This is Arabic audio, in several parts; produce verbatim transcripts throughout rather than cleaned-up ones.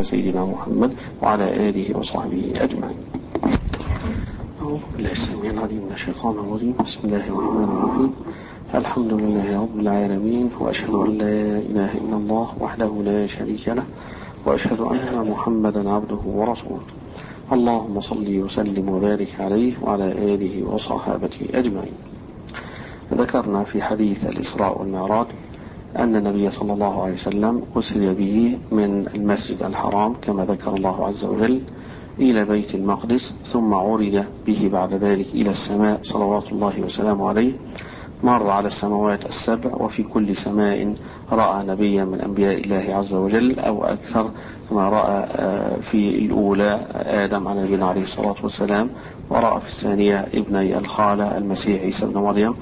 سيدنا محمد وعلى آله وصحبه أجمعين. أعوذ بالله السميع العليم من الشيطان الرجيم. بسم الله الرحمن الرحيم. الحمد لله رب العالمين، وأشهد أن لا إله إلا الله وحده لا شريك له، وأشهد أن محمدا عبده ورسوله. اللهم صل وسلم وبارك عليه وعلى آله وصحابته أجمعين. ذكرنا في حديث الإسراء والمعراج أن النبي صلى الله عليه وسلم أسري به من المسجد الحرام كما ذكر الله عز وجل إلى بيت المقدس، ثم عرج به بعد ذلك إلى السماء صلوات الله وسلامه عليه. مر على السماوات السبع، وفي كل سماء رأى نبيا من أنبياء الله عز وجل أو أكثر، كما رأى في الأولى آدم على نبينا عليه الصلاة والسلام، ورأى في الثانية ابني الخالة المسيح عيسى بن مريم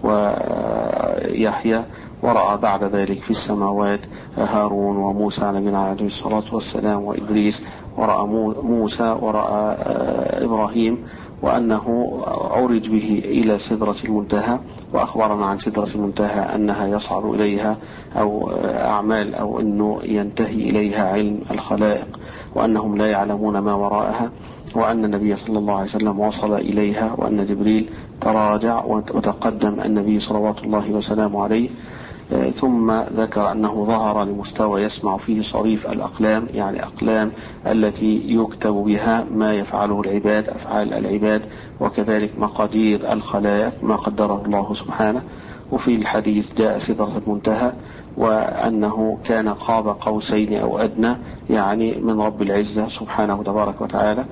ويحيى، ورأى بعد ذلك في السماوات هارون وموسى على نبينا عليه الصلاة والسلام وإدريس، ورأى موسى ورأى إبراهيم، وأنه عرج به إلى سدرة المنتهى، وأخبرنا عن سدرة المنتهى أنها يصعد إليها أو أعمال أو أنه ينتهي إليها علم الخلائق، وأنهم لا يعلمون ما وراءها، وأن النبي صلى الله عليه وسلم وصل إليها، وأن جبريل تراجع وتقدم النبي صلوات الله وسلامه عليه. ثم ذكر أنه ظهر لمستوى يسمع فيه صريف الأقلام، يعني أقلام التي يكتب بها ما يفعله العباد، أفعال العباد، وكذلك مقادير الخلائق ما قدره الله سبحانه. وفي الحديث جاء سدرة المنتهى، وأنه كان قاب قوسين أو أدنى، يعني من رب العزة سبحانه تبارك وتعالى.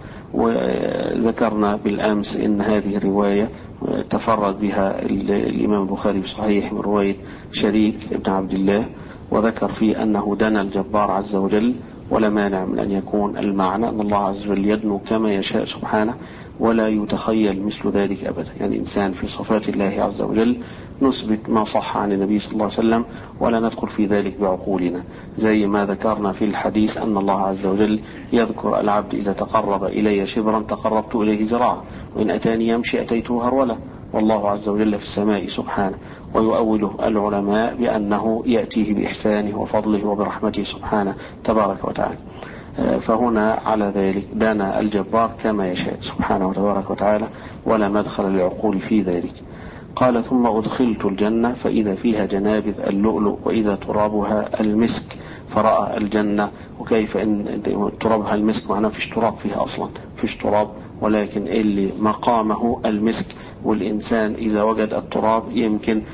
وذكرنا بالأمس إن هذه الرواية تفرد بها الإمام البخاري في صحيح من رواية شريك ابن عبد الله، وذكر فيه أنه دنا الجبار عز وجل، ولا مانع من أن يكون المعنى أن الله عز وجل يدنو كما يشاء سبحانه، ولا يتخيل مثل ذلك أبدا. يعني إنسان في صفات الله عز وجل نثبت ما صح عن النبي صلى الله عليه وسلم، ولا ندخل في ذلك بعقولنا، زي ما ذكرنا في الحديث أن الله عز وجل يذكر العبد إذا تقرب إلي شبرا تقربت إليه ذراعا، وإن أتاني يمشي أتيته هرولا، والله عز وجل في السماء سبحانه. ويؤوله العلماء بأنه يأتيه بإحسانه وفضله وبرحمته سبحانه تبارك وتعالى. فهنا على ذلك دانا الجبار كما يشاء سبحانه وتبارك وتعالى، ولا مدخل للعقول في ذلك. قال: ثم أدخلت الجنة فإذا فيها جنابذ اللؤلؤ وإذا ترابها المسك، فرأى الجنة وكيف إن ترابها المسك، معناه فيش تراب فيها أصلا، فيش تراب، ولكن اللي مقامه المسك. والإنسان إذا وجد التراب يمكن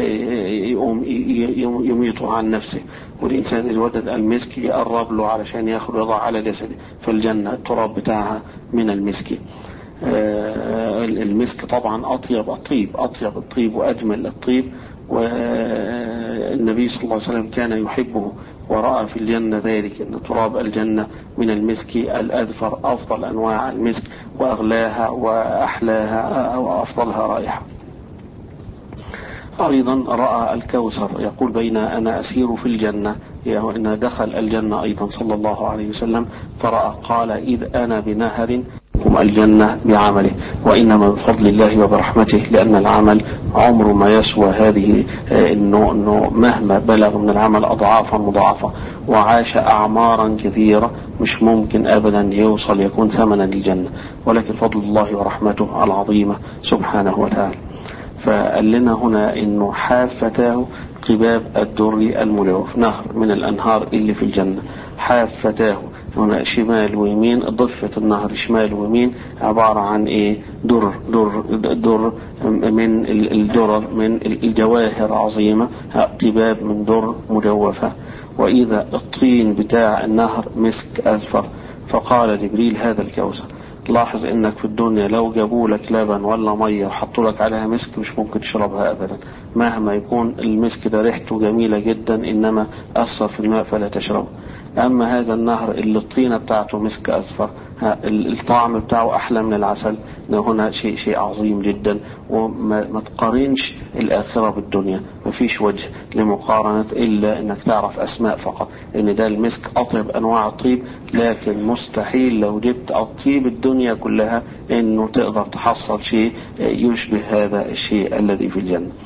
يميطه عن نفسه، والإنسان إذا وجد المسك يقرب له علشان ياخذ يضع على جسده. فالجنة التراب بتاعها من المسك. المسك طبعا أطيب الطيب، أطيب الطيب وأجمل الطيب، والنبي صلى الله عليه وسلم كان يحبه، ورأى في الجنة ذلك أن تراب الجنة من المسك الأذفر، أفضل أنواع المسك وأغلاها وأحلاها وأفضلها رائحة. أيضا رأى الكوثر، يقول: بين أنا أسير في الجنة، يعني أن دخل الجنة أيضا صلى الله عليه وسلم، فرأى قال: إذ أنا بنهر الجنة بعمله، وإنما بفضل الله وبرحمته، لأن العمل عمر ما يسوى هذه، إنه, إنه مهما بلغ من العمل أضعافا مضاعفة، وعاش أعمارا كثيرة، مش ممكن أبدا يوصل يكون ثمنا للجنة، ولكن فضل الله ورحمته العظيمة سبحانه وتعالى. فقال لنا هنا إنه حافتاه قباب الدر الملعوف، نهر من الأنهار اللي في الجنة. حافتاه هنا شمال ويمين، ضفة النهر شمال ويمين عبارة عن إيه؟ در در در من الدرر، من الجواهر عظيمة، قباب من در مجوفة. وإذا الطين بتاع النهر مسك أذفر. فقال جبريل: هذا الكوثر. لاحظ انك في الدنيا لو جابوا لك لبن ولا ميه وحطوا لك عليها مسك مش ممكن تشربها ابدا، مهما يكون المسك ده ريحته جميله جدا، انما اثر في الماء فلا تشربه. اما هذا النهر اللي الطينه بتاعته مسك اصفر، الطعم بتاعه احلى من العسل. هنا شيء شيء عظيم جدا، وما تقارنش الاخره بالدنيا، ما فيش وجه لمقارنه الا انك تعرف اسماء فقط، ان ده المسك اطيب انواع الطيب، لكن مستحيل لو جبت الطيب الدنيا كلها انه تقدر تحصل شيء يشبه هذا الشيء الذي في الجنه.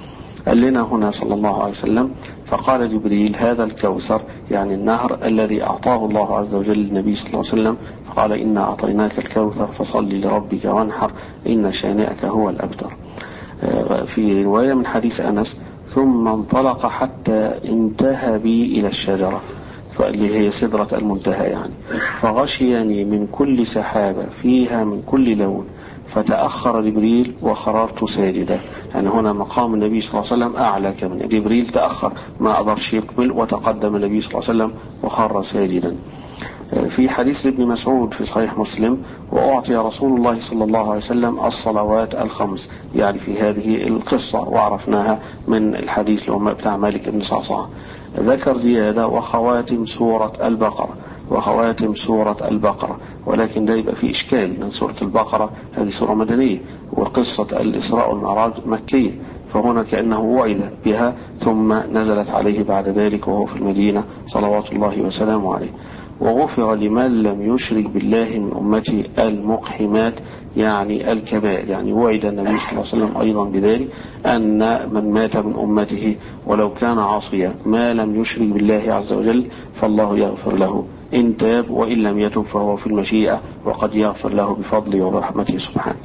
قال لنا هنا صلى الله عليه وسلم: فقال جبريل: هذا الكوثر، يعني النهر الذي أعطاه الله عز وجل للنبي صلى الله عليه وسلم، فقال: إنا أعطيناك الكوثر فصل لربك وانحر إن شانئك هو الأبتر. في رواية من حديث أنس: ثم انطلق حتى انتهى بي إلى الشجرة، اللي هي سدرة المنتهى يعني، فغشيني من كل سحابة فيها من كل لون، فتأخر جبريل وخررت ساجدا. يعني هنا مقام النبي صلى الله عليه وسلم أعلى، كمان جبريل تأخر ما قدرش يقبل، وتقدم النبي صلى الله عليه وسلم وخر ساجدا. في حديث ابن مسعود في صحيح مسلم: وأعطي رسول الله صلى الله عليه وسلم الصلوات الخمس، يعني في هذه القصة وعرفناها من الحديث لهم بتاع مالك بن صعصع. ذكر زيادة: وخواتم سورة البقرة، وخواتم سورة البقرة، ولكن ده يبقى فيه إشكال، لأن سورة البقرة هذه سورة مدنية، وقصة الإسراء والمعراج مكية، فهنا كأنه وعد بها ثم نزلت عليه بعد ذلك وهو في المدينة صلوات الله وسلامه عليه. وغفر لمن لم يشرك بالله من أمتي المقحمات، يعني الكبائر، يعني وعد النبي صلى الله عليه وسلم أيضا بذلك أن من مات من أمته ولو كان عاصيا ما لم يشرك بالله عز وجل فالله يغفر له إن تاب، وإن لم يتب فهو في المشيئة وقد يغفر له بفضله ورحمته سبحانه.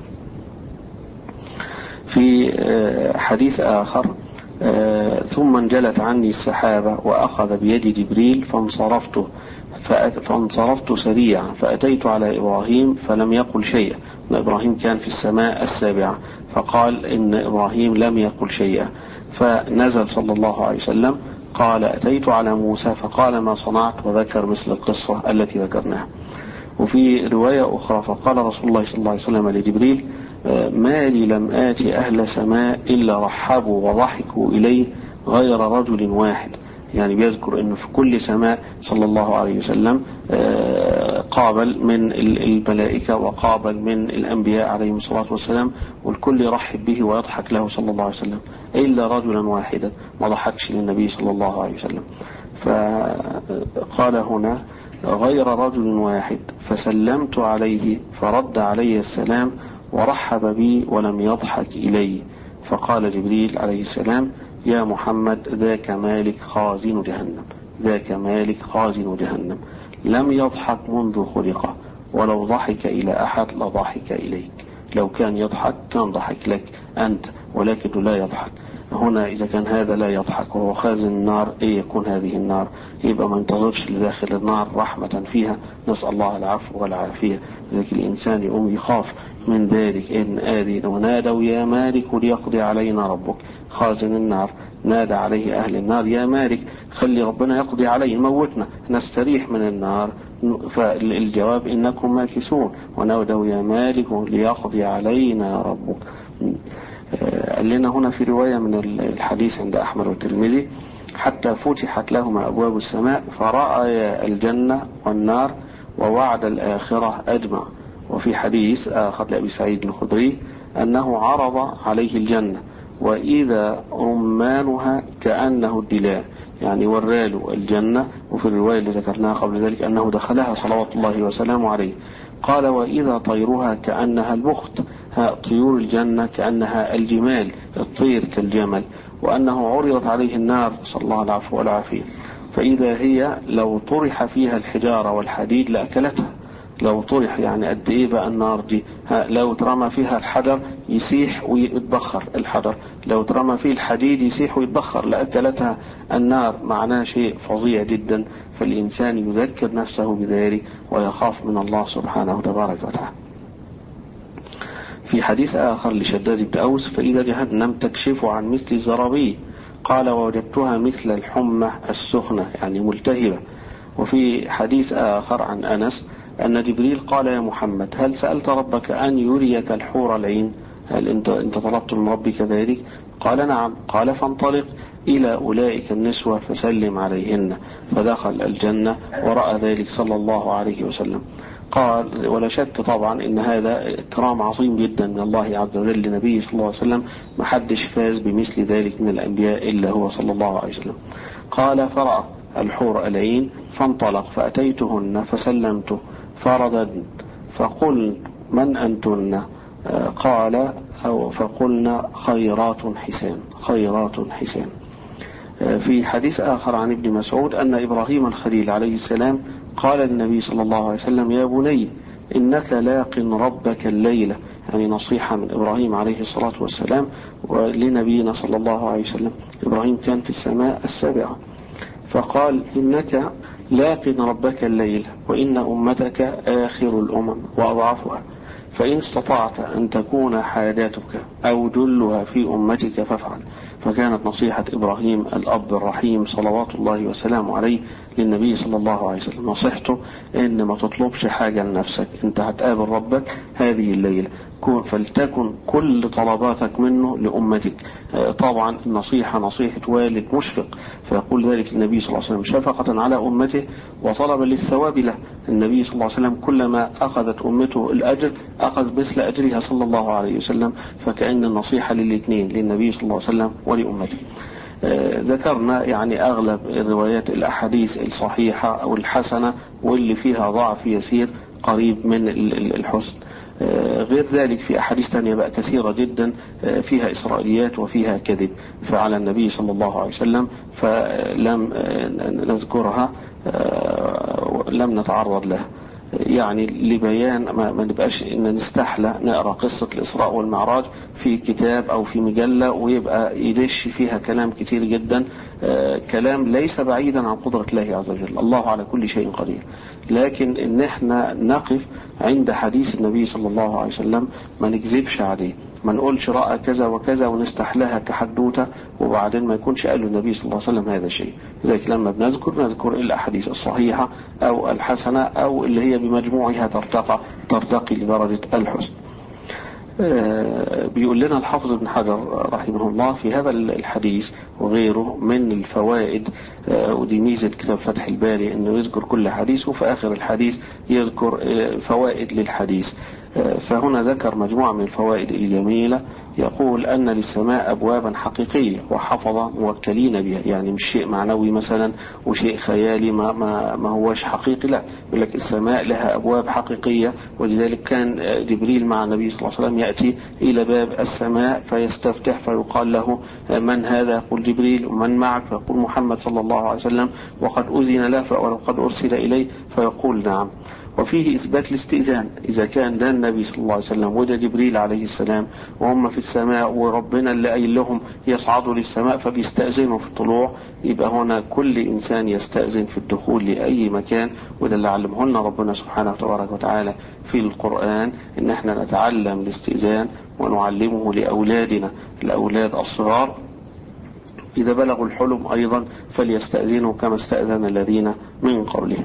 في حديث آخر: ثم انجلت عني السحابة وأخذ بيد جبريل فانصرفته فانصرفت سريعا فأتيت على إبراهيم فلم يقل شيئا. إبراهيم كان في السماء السابعة، فقال إن إبراهيم لم يقل شيئا، فنزل صلى الله عليه وسلم قال: أتيت على موسى فقال: ما صنعت، وذكر مثل القصة التي ذكرناها. وفي رواية أخرى: فقال رسول الله صلى الله عليه وسلم لجبريل: ما لي لم آتي أهل سماء إلا رحبوا وضحكوا إليه غير رجل واحد. يعني بيذكر أنه في كل سماء صلى الله عليه وسلم قابل من الملائكة وقابل من الأنبياء عليهم الصلاة والسلام، والكل يرحب به ويضحك له صلى الله عليه وسلم، إلا رجلا واحدا ما ضحكش للنبي صلى الله عليه وسلم. فقال هنا: غير رجل واحد، فسلمت عليه فرد علي السلام ورحب بي ولم يضحك إلي. فقال جبريل عليه السلام: يا محمد ذاك مالك خازن جهنم، ذاك مالك خازن جهنم، لم يضحك منذ خلقه، ولو ضحك إلى أحد لضحك إليك. لو كان يضحك كان ضحك لك أنت، ولكن لا يضحك. هنا إذا كان هذا لا يضحك وهو خازن النار، إيه يكون هذه النار؟ يبقى ما انتظرش لداخل النار رحمة فيها، نسأل الله العفو والعافية. لذلك الإنسان يقوم يخاف من ذلك. إن آذي ونادوا يا مالك ليقضي علينا ربك، خازن النار نادى عليه أهل النار: يا مالك خلي ربنا يقضي عليه، موتنا نستريح من النار. فالجواب: إنكم ماكثون. ونادوا يا مالك ليقضي علينا ربك. قال لنا هنا في رواية من الحديث عند أحمد والترمذي: حتى فتحت لهما أبواب السماء فرأى الجنة والنار ووعد الآخرة أجمع. وفي حديث آخر لأبي سعيد الخدري أنه عرض عليه الجنة وإذا رمانها كأنه الدلاء، يعني وراله الجنة. وفي الرواية اللي ذكرناها قبل ذلك أنه دخلها صلوات الله وسلامه عليه. قال: وإذا طيرها كأنها البخت، طيور الجنة كأنها الجمال، الطير كالجمل. وأنه عرضت عليه النار، صلى الله العفو والعافية، فإذا هي لو طرح فيها الحجارة والحديد لأكلتها. لو طرح يعني قد إيه بقى النار دي؟ لو ترمى فيها الحجر يسيح ويتبخر الحجر، لو ترمى فيه الحديد يسيح ويتبخر لأكلتها النار. معناه شيء فظيع جدا، فالإنسان يذكر نفسه بذلك ويخاف من الله سبحانه تبارك وتعالى. في حديث آخر لشداد بن أوس: فإذا جهنم تكشف عن مثل الزرابي، قال: ووجدتها مثل الحمى السخنة، يعني ملتهبة. وفي حديث آخر عن أنس أن جبريل قال: يا محمد هل سألت ربك أن يريك الحور العين؟ هل أنت, أنت طلبت من ربك ذلك؟ قال: نعم. قال: فانطلق إلى أولئك النسوة فسلم عليهن. فدخل الجنة ورأى ذلك صلى الله عليه وسلم. قال: ولا شك طبعا إن هذا إكرام عظيم جدا من الله عز وجل لنبيه صلى الله عليه وسلم، محدش فاز بمثل ذلك من الأنبياء إلا هو صلى الله عليه وسلم. قال: فرأى الحور العين فانطلق فأتيتهن فسلمت فرددن فقل: من أنتن؟ قال أو فقلنا خيرات حسان خيرات حسان. في حديث آخر عن ابن مسعود أن إبراهيم الخليل عليه السلام قال للنبي صلى الله عليه وسلم يا بني إنك لاق ربك الليلة، يعني نصيحة من إبراهيم عليه الصلاة والسلام ولنبينا صلى الله عليه وسلم. إبراهيم كان في السماء السابعة، فقال إنك لاق ربك الليلة وإن أمتك آخر الأمم وأضعفها، فإن استطعت أن تكون حاجاتك أو جلها في أمتك فافعل. فكانت نصيحة إبراهيم الأب الرحيم صلوات الله وسلامه عليه للنبي صلى الله عليه وسلم، نصيحته إن ما تطلبش حاجة لنفسك، أنت هتقابل ربك هذه الليلة، فلتكن كل طلباتك منه لأمتك. طبعا النصيحة نصيحة والد مشفق، فيقول ذلك النبي صلى الله عليه وسلم شفقة على أمته وطلبا للثواب له. النبي صلى الله عليه وسلم كلما أخذت أمته الأجر أخذ مثل أجرها صلى الله عليه وسلم، فكأن النصيحة للاثنين للنبي صلى الله عليه وسلم ولأمته. آه ذكرنا يعني أغلب الروايات الأحاديث الصحيحة أو الحسنة واللي فيها ضعف يسير قريب من الحسن. آه غير ذلك في أحاديث تانية بقى كثيرة جدا آه فيها إسرائيليات وفيها كذب فعلى النبي صلى الله عليه وسلم، فلم آه نذكرها لم نتعرض لها، يعني لبيان ما, ما نبقاش إن نستحلى نقرأ قصة الإسراء والمعراج في كتاب أو في مجلة ويبقى يدش فيها كلام كتير جدا، كلام ليس بعيدا عن قدرة الله عز وجل، الله على كل شيء قدير. لكن إن احنا نقف عند حديث النبي صلى الله عليه وسلم ما نكذبش عليه، ما نقولش رأى كذا وكذا ونستحلها كحدوتة وبعدين ما يكونش قال النبي صلى الله عليه وسلم هذا شيء. ذلك لما بنذكر نذكر الأحاديث الصحيحة أو الحسنة أو اللي هي بمجموعها ترتقى ترتقي لدرجة الحسن. بيقول لنا الحافظ ابن حجر رحمه الله في هذا الحديث وغيره من الفوائد، ودي ميزة كتاب فتح الباري انه يذكر كل حديث وفي آخر الحديث يذكر فوائد للحديث. فهنا ذكر مجموعة من الفوائد الجميلة، يقول أن للسماء أبوابا حقيقية وحفظ موكلين بها، يعني مش شيء معنوي مثلا وشيء خيالي ما, ما, ما هوش حقيقي، لا، يقول لك السماء لها أبواب حقيقية. ولذلك كان جبريل مع النبي صلى الله عليه وسلم يأتي إلى باب السماء فيستفتح فيقال له من هذا؟ يقول جبريل. ومن معك؟ فيقول محمد صلى الله عليه وسلم وقد أذن له وقد أرسل إليه فيقول نعم. وفيه إثبات الاستئذان، إذا كان ده النبي صلى الله عليه وسلم وده جبريل عليه السلام وهم في السماء وربنا اللي قايل لهم يصعدوا للسماء فبيستأذنوا في الطلوع، يبقى هنا كل إنسان يستأذن في الدخول لأي مكان. وده اللي علمه لنا ربنا سبحانه وتبارك وتعالى في القرآن، إن احنا نتعلم الاستئذان ونعلمه لأولادنا الأولاد الصغار إذا بلغوا الحلم أيضا فليستأذنوا كما استأذن الذين من قبلهم.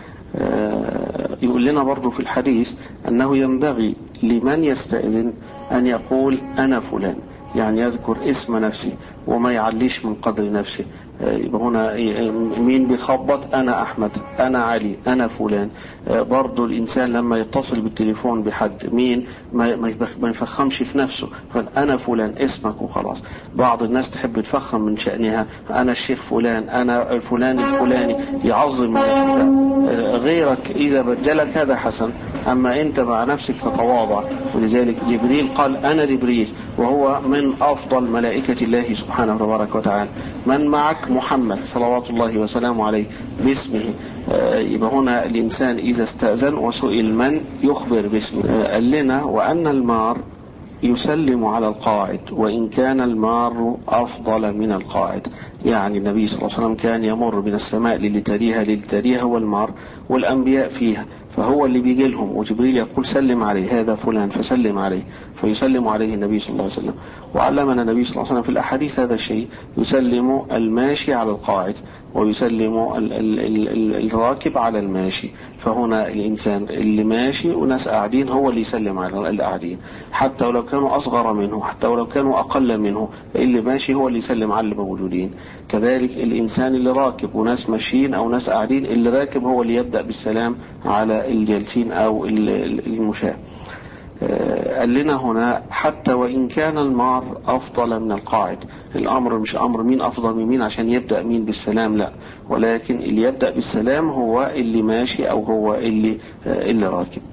يقول لنا برضو في الحديث أنه ينبغي لمن يستأذن أن يقول أنا فلان، يعني يذكر اسم نفسه وما يعليش من قدر نفسه. يبقى هنا مين بيخبط؟ أنا أحمد، أنا علي، أنا فلان. برضو الإنسان لما يتصل بالتليفون بحد مين ما يفخمش في نفسه، أنا فلان اسمك وخلاص. بعض الناس تحب تفخم من شأنها، أنا الشيخ فلان، أنا فلان الفلاني، يعظم من نفسه. غيرك إذا بدلك هذا حسن، أما أنت مع نفسك تتواضع. ولذلك جبريل قال أنا جبريل وهو من أفضل ملائكة الله سبحانه وتبارك وتعالى. من معك؟ محمد صلوات الله وسلامه عليه باسمه. يبقى هنا الإنسان إذا استأذن وسئل من يخبر باسمه. قال لنا وأن المار يسلم على القاعد وإن كان المار أفضل من القاعد، يعني النبي صلى الله عليه وسلم كان يمر من السماء للتريها للتريها والمار والأنبياء فيها، فهو اللي بيجي لهم وجبريل يقول سلم عليه هذا فلان فسلم عليه، فيسلم عليه النبي صلى الله عليه وسلم. وعلمنا النبي صلى الله عليه وسلم في الأحاديث هذا الشيء، يسلم الماشي على القاعد ويسلم ال ال ال الراكب على الماشي. فهنا الإنسان اللي ماشي وناس قاعدين هو اللي يسلم على القاعدين، حتى ولو كانوا أصغر منه، حتى ولو كانوا أقل منه، اللي ماشي هو اللي يسلم على اللي موجودين. كذلك الإنسان اللي راكب وناس ماشيين أو ناس قاعدين، اللي راكب هو اللي يبدأ بالسلام على الجالسين أو المشاة. قال لنا هنا حتى وإن كان المار أفضل من القاعد. الأمر مش أمر مين أفضل من مين عشان يبدأ مين بالسلام، لا، ولكن اللي يبدأ بالسلام هو اللي ماشي أو هو اللي اللي راكب.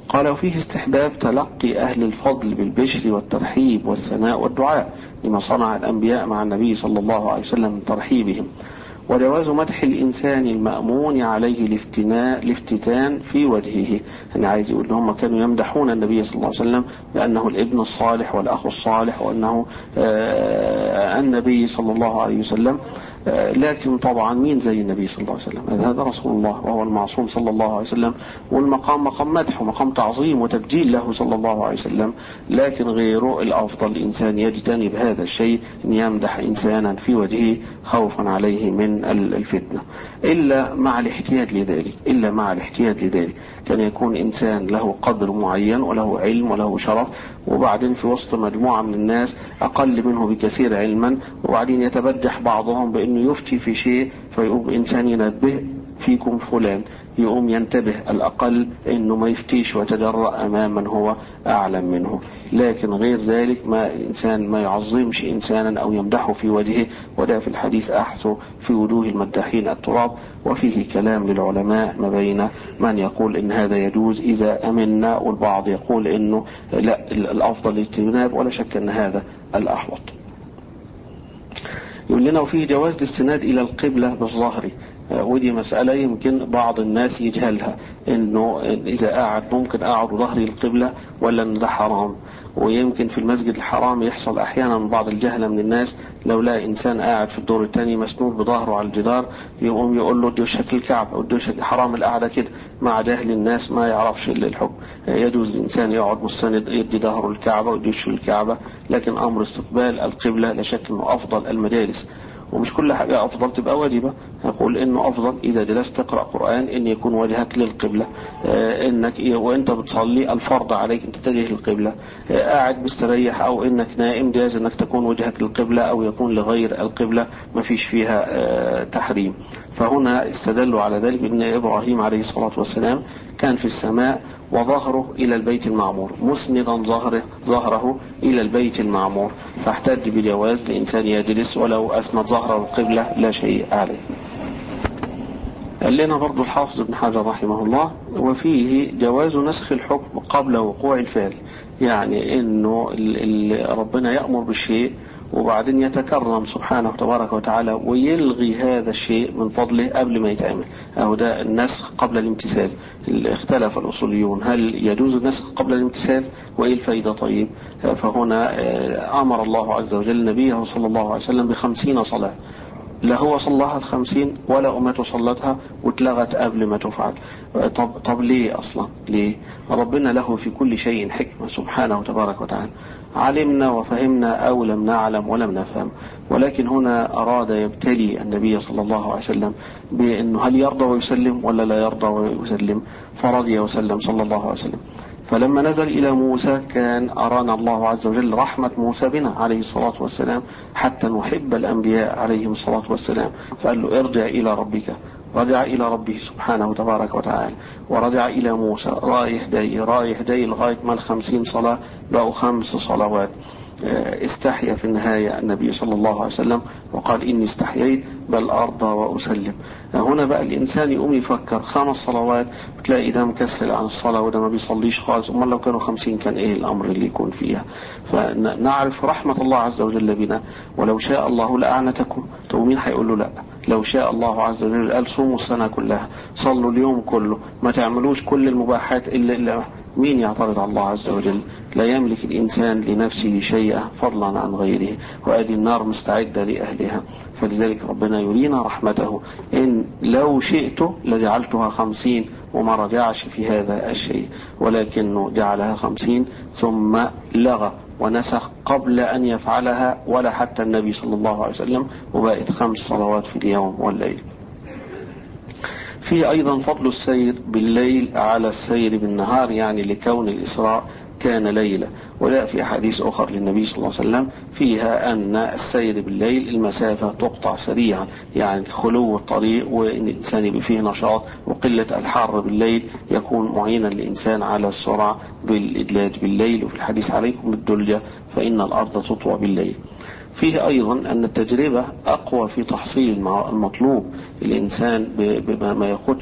قال: وفيه استحباب تلقي أهل الفضل بالبشر والترحيب والثناء والدعاء لما صنع الأنبياء مع النبي صلى الله عليه وسلم من ترحيبهم، وجواز مدح الإنسان المأمون عليه الافتناء الافتتان في وجهه. أنا عايز يقول هم كانوا يمدحون النبي صلى الله عليه وسلم بأنه الابن الصالح والأخ الصالح وأنه آه النبي صلى الله عليه وسلم، آه لكن طبعا مين زي النبي صلى الله عليه وسلم؟ هذا رسول الله وهو المعصوم صلى الله عليه وسلم، والمقام مقام مدح ومقام تعظيم وتبجيل له صلى الله عليه وسلم. لكن غيره الأفضل الإنسان يجتنب هذا الشيء، أن يمدح إنسانا في وجهه خوفا عليه من الفتنة، إلا مع الاحتياج لذلك إلا مع الاحتياج لذلك كان يكون إنسان له قدر معين وله علم وله شرف، وبعدين في وسط مجموعة من الناس أقل منه بكثير علما، وبعدين يتبجح بعضهم بأنه يفتي في شيء، فيقوم إنسان ينبه فيكم فلان، يقوم ينتبه الأقل أنه ما يفتيش ويتجرأ أمام من هو أعلم منه. لكن غير ذلك ما إنسان ما يعظمش إنسانا أو يمدحه في وجهه، وده في الحديث أحث في وجوه المداحين التراب. وفيه كلام للعلماء ما بين من يقول إن هذا يجوز إذا أمنا، والبعض يقول إنه لا، الأفضل الاجتناب، ولا شك أن هذا الأحوط. يقول لنا: وفيه جواز الاستناد إلى القبلة بالظهر، ودي مسألة يمكن بعض الناس يجهلها، إنه إذا قاعد ممكن أقعد ظهري القبلة ولا إن ده حرام. ويمكن في المسجد الحرام يحصل أحيانا من بعض الجهلة من الناس، لو لا إنسان قاعد في الدور الثاني مسنود بظهره على الجدار، يقوم يقول له دي شكل الكعبة ودي شكل حرام القعدة كده، مع جهل الناس ما يعرفش إلا الحكم. يجوز الإنسان يقعد مستند يدي ظهره الكعبة ويدي وشه الكعبة، لكن أمر استقبال القبلة لا شك إنه أفضل المجالس، ومش كل حاجة أفضل تبقى واجبة. أقول إنه أفضل إذا جلست تقرأ قرآن إن يكون وجهك للقبلة، آه إنك وإنت بتصلي الفرض عليك أن تتجه للقبلة، آه قاعد مستريح أو إنك نائم جاز إنك تكون وجهك للقبلة أو يكون لغير القبلة، ما فيش فيها آه تحريم. فهنا استدلوا على ذلك بأن إبراهيم عليه الصلاة والسلام كان في السماء وظهره إلى البيت المعمور، مسندا ظهره, ظهره إلى البيت المعمور، فاحتج بجواز لإنسان يجلس ولو أسند ظهره القبلة لا شيء عليه. قال لنا برضو الحافظ ابن حجر رحمه الله: وفيه جواز نسخ الحكم قبل وقوع الفعل، يعني إنه ربنا يأمر بالشيء وبعدين يتكرم سبحانه تبارك وتعالى ويلغي هذا الشيء من فضله قبل ما يتعمل، أو ده النسخ قبل الامتثال. اختلف الأصوليون هل يجوز النسخ قبل الامتثال وإيه الفايدة؟ طيب، فهنا أمر الله عز وجل نبيه صلى الله عليه وسلم بخمسين صلاة، لا هو صلىها الخمسين ولا أمته صلتها واتلغت قبل ما تفعل. طب, طب ليه أصلا؟ ليه؟ ربنا له في كل شيء حكمة سبحانه تبارك وتعالى، علمنا وفهمنا أو لم نعلم ولم نفهم، ولكن هنا أراد يبتلي النبي صلى الله عليه وسلم بأنه هل يرضى ويسلم ولا لا يرضى ويسلم، فرضي وسلم صلى الله عليه وسلم. فلما نزل إلى موسى كان أرانا الله عز وجل رحمة موسى بنا عليه الصلاة والسلام حتى نحب الأنبياء عليهم الصلاة والسلام، فقال له ارجع إلى ربك، رجع إلى ربه سبحانه تبارك وتعالى، ورجع إلى موسى رايح جاي رايح جاي لغاية ما الخمسين صلاة بقوا خمس صلوات. استحيا في النهاية النبي صلى الله عليه وسلم وقال إني استحييت بل أرضى وأسلم. هنا بقى الإنسان يقوم يفكر خمس صلوات بتلاقي ده مكسل عن الصلاة وده ما بيصليش خالص، أما لو كانوا خمسين كان إيه الأمر اللي يكون فيها؟ فنعرف رحمة الله عز وجل بنا، ولو شاء الله لأعنتكم. طب مين هيقول له لا؟ لو شاء الله عز وجل قال صوموا السنة كلها، صلوا اليوم كله، ما تعملوش كل المباحات إلا إلا مين يعترض على الله عز وجل؟ لا يملك الإنسان لنفسه شيئا فضلا عن غيره، وأدي النار مستعدة لأهلها. فلذلك ربنا يرينا رحمته، إن لو شئت لجعلتها خمسين وما رجعش في هذا الشيء، ولكنه جعلها خمسين ثم لغى ونسخ قبل أن يفعلها ولا حتى النبي صلى الله عليه وسلم، وبقت خمس صلوات في اليوم والليل. فيه أيضا فضل السير بالليل على السير بالنهار، يعني لكون الإسراء كان ليلة، ولا في حديث أخر للنبي صلى الله عليه وسلم فيها أن السير بالليل المسافة تقطع سريعا، يعني خلو الطريق وإن الإنسان يبقى فيه نشاط، وقلة الحر بالليل يكون معينا للإنسان على السرعة بالإدلاج بالليل. وفي الحديث عليكم بالدلجة فإن الأرض تطوى بالليل. فيه أيضا أن التجربة أقوى في تحصيل المطلوب، الإنسان ما ياخدش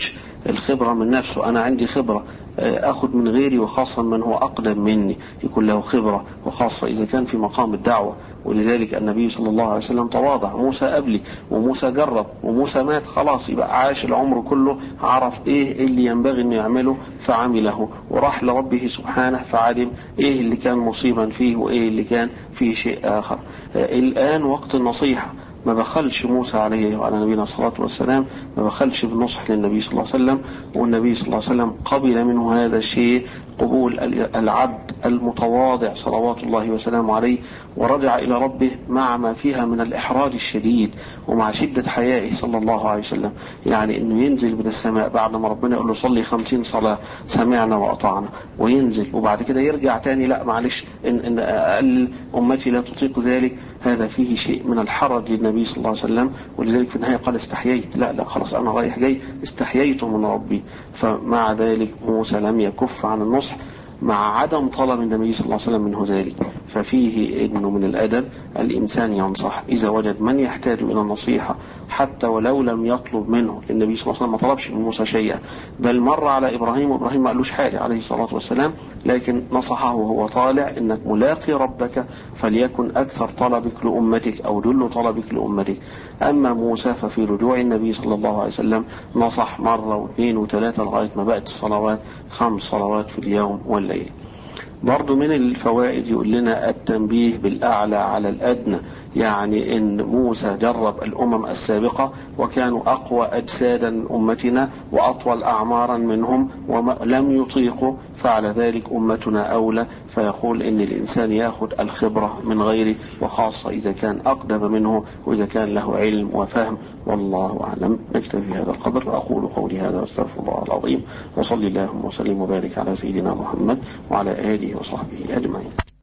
الخبرة من نفسه. أنا عندي خبرة أخذ من غيري، وخاصة من هو أقدم مني يكون له خبرة، وخاصة إذا كان في مقام الدعوة. ولذلك النبي صلى الله عليه وسلم تواضع. موسى قبلي، وموسى جرب، وموسى مات خلاص، يبقى عاش العمر كله، عرف إيه اللي ينبغي أن يعمله فعمله، وراح لربه سبحانه فعلم إيه اللي كان مصيبا فيه وإيه اللي كان فيه شيء آخر. الآن وقت النصيحة. ما بخلش موسى عليه وعلى نبينا الصلاة والسلام، ما بخلش بالنصح للنبي صلى الله عليه وسلم، والنبي صلى الله عليه وسلم قبل منه هذا الشيء قبول العبد المتواضع صلوات الله وسلامه عليه، ورجع إلى ربه مع ما فيها من الإحراج الشديد ومع شدة حيائه صلى الله عليه وسلم. يعني إنه ينزل من السماء بعد ما ربنا يقول له صلي خمسين صلاة سمعنا وأطعنا، وينزل وبعد كده يرجع تاني، لا معلش إن, إن أقل أمتي لا تطيق ذلك. هذا فيه شيء من الحرج للنبي صلى الله عليه وسلم، ولذلك في النهاية قال استحييت، لا لا خلاص أنا رايح جاي استحييت من ربي. فمع ذلك موسى لم يكف عن النصح مع عدم طلب النبي صلى الله عليه وسلم منه ذلك. ففيه إنه من الأدب الإنسان ينصح إذا وجد من يحتاج إلى النصيحة، حتى ولو لم يطلب منه. النبي صلى الله عليه وسلم ما طلبش من موسى شيئا، بل مر على إبراهيم وإبراهيم ما قالوش حاجة عليه الصلاة والسلام، لكن نصحه وهو طالع إنك ملاقي ربك فليكن أكثر طلبك لأمتك أو جل طلبك لأمتك. أما موسى ففي رجوع النبي صلى الله عليه وسلم نصح مرة واثنين وثلاثة لغاية ما بقت الصلوات خمس صلوات في اليوم والليل. برضو من الفوائد يقول لنا التنبيه بالأعلى على الأدنى، يعني إن موسى جرب الأمم السابقة وكانوا أقوى أجسادا من أمتنا وأطول أعمارا منهم ولم يطيقوا، فعلى ذلك أمتنا أولى. فيقول إن الإنسان يأخذ الخبرة من غيره، وخاصة إذا كان أقدم منه وإذا كان له علم وفهم. والله أعلم. نكتفي هذا القدر. أقول قولي هذا واستغفر الله العظيم، وصلي اللهم وسلم وبارك على سيدنا محمد وعلى آله وصحبه أجمعين.